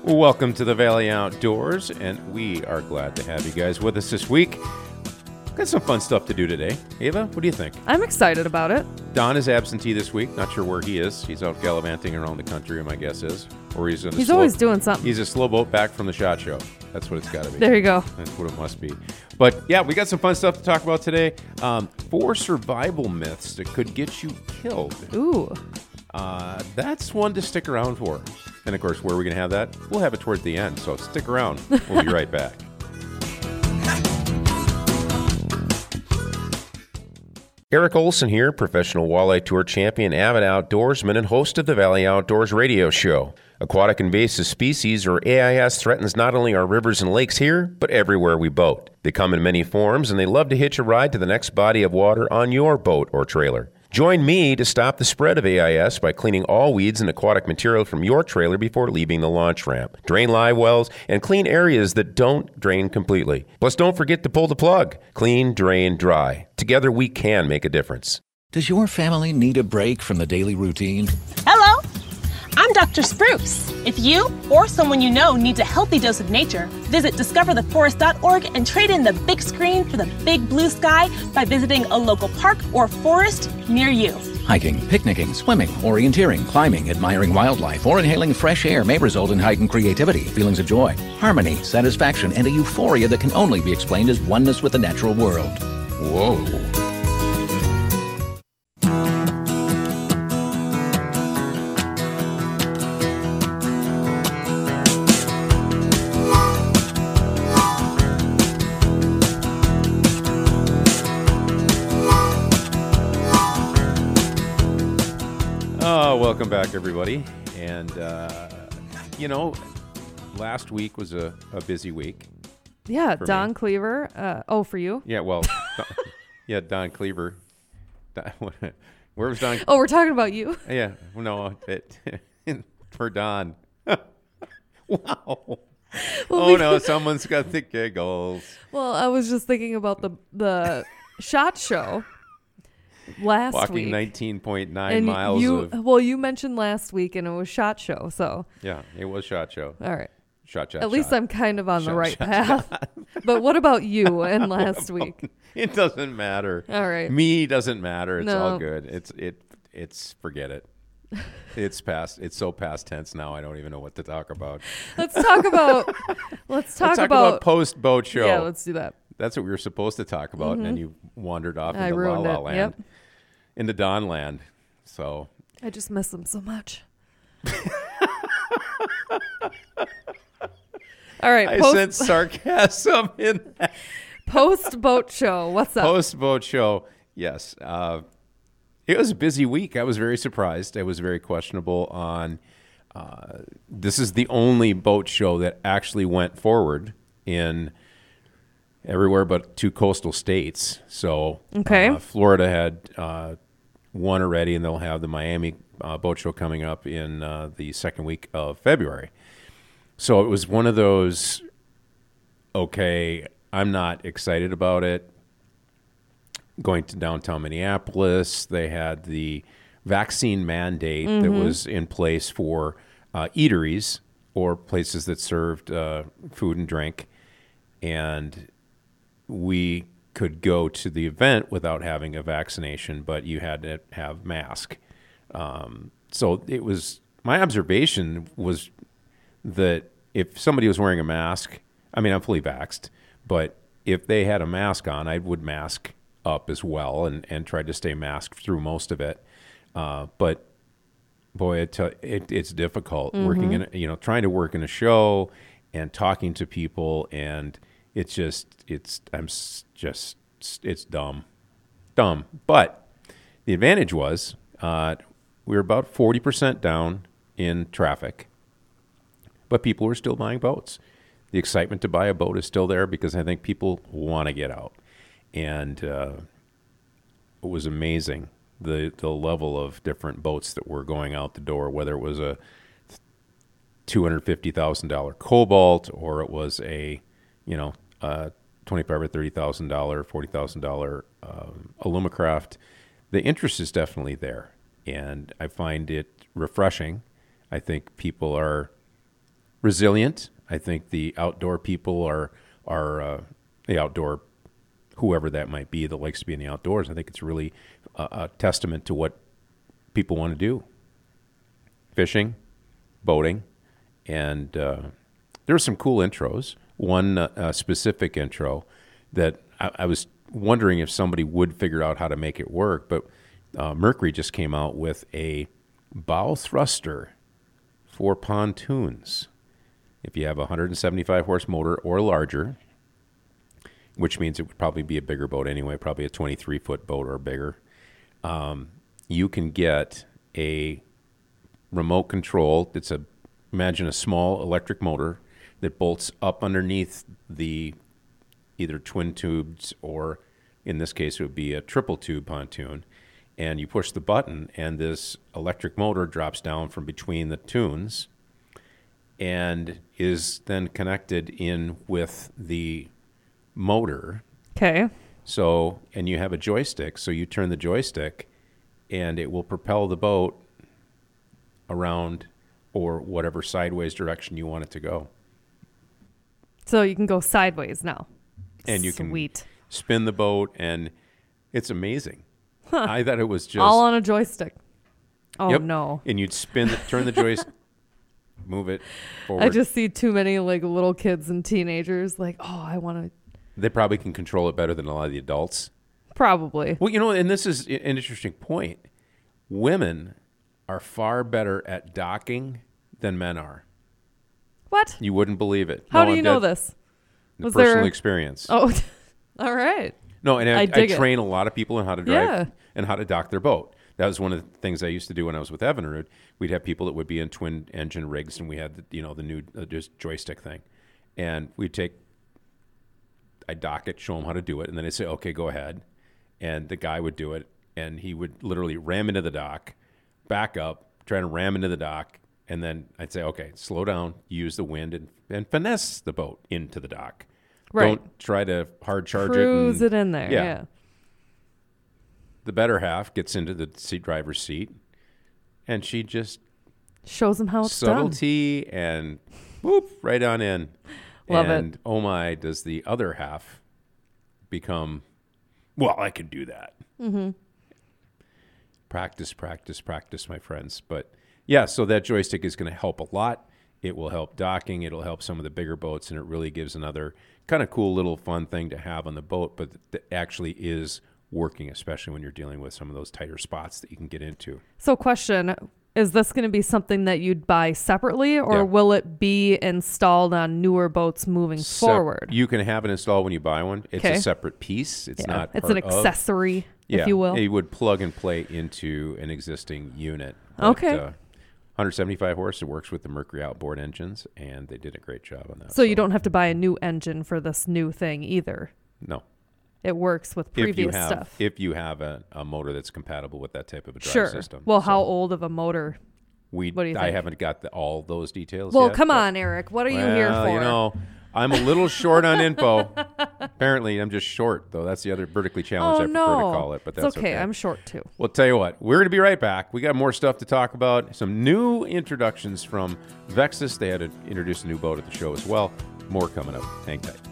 Welcome to the Valley Outdoors, and we are glad to have you guys with us this week. Got some fun stuff to do today. Ava, what do you think? I'm excited about it. Don is absentee this week. Not sure where he is. He's out gallivanting around the country, my guess is. Or he's always doing something. He's a slow boat back from the SHOT Show. That's what it's got to be. There you go. That's what it must be. But yeah, we got some fun stuff to talk about today. 4 survival myths that could get you killed. Ooh. That's one to stick around for. And of course, where are we going to have that? We'll have it towards the end, so stick around. We'll be right back. Eric Olson here, professional walleye tour champion, avid outdoorsman, and host of the Valley Outdoors radio show. Aquatic invasive species, or AIS, threatens not only our rivers and lakes here, but everywhere we boat. They come in many forms, and they love to hitch a ride to the next body of water on your boat or trailer. Join me to stop the spread of AIS by cleaning all weeds and aquatic material from your trailer before leaving the launch ramp. Drain live wells and clean areas that don't drain completely. Plus, don't forget to pull the plug. Clean, drain, dry. Together, we can make a difference. Does your family need a break from the daily routine? Hello, I'm Dr. Spruce. If you or someone you know needs a healthy dose of nature, visit discovertheforest.org and trade in the big screen for the big blue sky by visiting a local park or forest near you. Hiking, picnicking, swimming, orienteering, climbing, admiring wildlife, or inhaling fresh air may result in heightened creativity, feelings of joy, harmony, satisfaction, and a euphoria that can only be explained as oneness with the natural world. Whoa. Welcome back, everybody. And, last week was a busy week. Yeah, Don Cleaver. For you? Yeah, well, Don Cleaver. Where was Don? Oh, we're talking about you? Yeah, no, for Don. Wow. Well, no, someone's got the giggles. Well, I was just thinking about the SHOT Show. Last Walking week. 19.9 miles you mentioned last week, and it was SHOT Show, so. Yeah, it was SHOT Show. All right. Shot. At least I'm kind of on the right path. But what about you and last week? It doesn't matter. All right. Me doesn't matter. It's all good. It's forget it. It's so past tense now. I don't even know what to talk about. Let's talk about post boat show. Yeah, let's do that. That's what we were supposed to talk about, and then you wandered off into ruined La La it. Land, Yep. into Don Land. So I just miss them so much. All right. I sense sarcasm in that. Post boat show. What's up? Post boat show. Yes. It was a busy week. I was very surprised. I was very questionable on. This is the only boat show that actually went forward in everywhere but 2 coastal states. So okay. Florida had one already, and they'll have the Miami boat show coming up in the second week of February. So it was one of those, okay, I'm not excited about it. Going to downtown Minneapolis, they had the vaccine mandate that was in place for eateries or places that served food and drink. And we could go to the event without having a vaccination, but you had to have mask. So it was, my observation was that if somebody was wearing a mask, I mean, I'm fully vaxxed, but if they had a mask on, I would mask up as well and try to stay masked through most of it. But boy, it's difficult working in, trying to work in a show and talking to people, and it's dumb. But the advantage was we were about 40% down in traffic, but people were still buying boats. The excitement to buy a boat is still there because I think people want to get out. And it was amazing, the level of different boats that were going out the door, whether it was a $250,000 Cobalt or it was a $25,000 or $30,000, $40,000 Alumacraft. The interest is definitely there, and I find it refreshing. I think people are resilient. I think the outdoor people are the outdoor, whoever that might be that likes to be in the outdoors. I think it's really a testament to what people want to do. Fishing, boating, and there were some cool intros. One specific intro that I was wondering if somebody would figure out how to make it work, but Mercury just came out with a bow thruster for pontoons. If you have a 175 horse motor or larger, which means it would probably be a bigger boat anyway, probably a 23-foot boat or bigger, you can get a remote control. Imagine a small electric motor that bolts up underneath the either twin tubes or, in this case, it would be a triple tube pontoon. And you push the button, and this electric motor drops down from between the tunes and is then connected in with the motor. Okay. So, and you have a joystick, so you turn the joystick, and it will propel the boat around or whatever sideways direction you want it to go. So you can go sideways now. And you Sweet. can spin the boat, and it's amazing. I thought it was just all on a joystick. Oh, Yep. no. And you'd turn the joystick, move it forward. I just see too many like little kids and teenagers like, oh, I want to. They probably can control it better than a lot of the adults. Probably. Well, and this is an interesting point. Women are far better at docking than men are. What? You wouldn't believe it. How No, do you I'm know dead- this? Was Personal there? experience. Oh, all right. No, and I I dig it. train a lot of people on how to drive Yeah. and how to dock their boat. That was one of the things I used to do when I was with Evinrude. We'd have people that would be in twin engine rigs, and we had the new just joystick thing, and I'd dock it, show them how to do it, and then I'd say, okay, go ahead, and the guy would do it, and he would literally ram into the dock, back up, try to ram into the dock, and then I'd say, okay, slow down, use the wind, and finesse the boat into the dock. Right. Don't try to hard charge Cruise it. it in there. Yeah. The better half gets into the driver's seat, and she just Shows them how it's subtlety and whoop right on in. Love it. And oh my, does the other half become? Well, I can do that. Mm-hmm. Practice, practice, practice, my friends. But yeah, so that joystick is going to help a lot. It will help docking. It'll help some of the bigger boats, and it really gives another kind of cool little fun thing to have on the boat, but that actually is working, especially when you're dealing with some of those tighter spots that you can get into. So question, is this going to be something that you'd buy separately, or Yeah. will it be installed on newer boats moving forward? You can have it installed when you buy one. It's Okay. a separate piece. It's Yeah. not It's part an of. accessory, Yeah, if you will. it would plug and play into an existing unit. Okay. 175 horse. It works with the Mercury outboard engines, and they did a great job on that. So you don't have to buy a new engine for this new thing either. No. It works with previous stuff. If you have a motor that's compatible with that type of a drive Sure. system. Well, So how old of a motor? what do you I think? haven't got all those details Well, yet, come but- on, Eric. What are you here Well, for? I'm a little short on info. Apparently, I'm just short, though. That's the other vertically challenged Oh, I prefer no. to call it, but that's it's okay. I'm short too. Well, tell you what, we're going to be right back. We got more stuff to talk about. Some new introductions from Vexus. They had to introduce a new boat at the show as well. More coming up. Hang tight.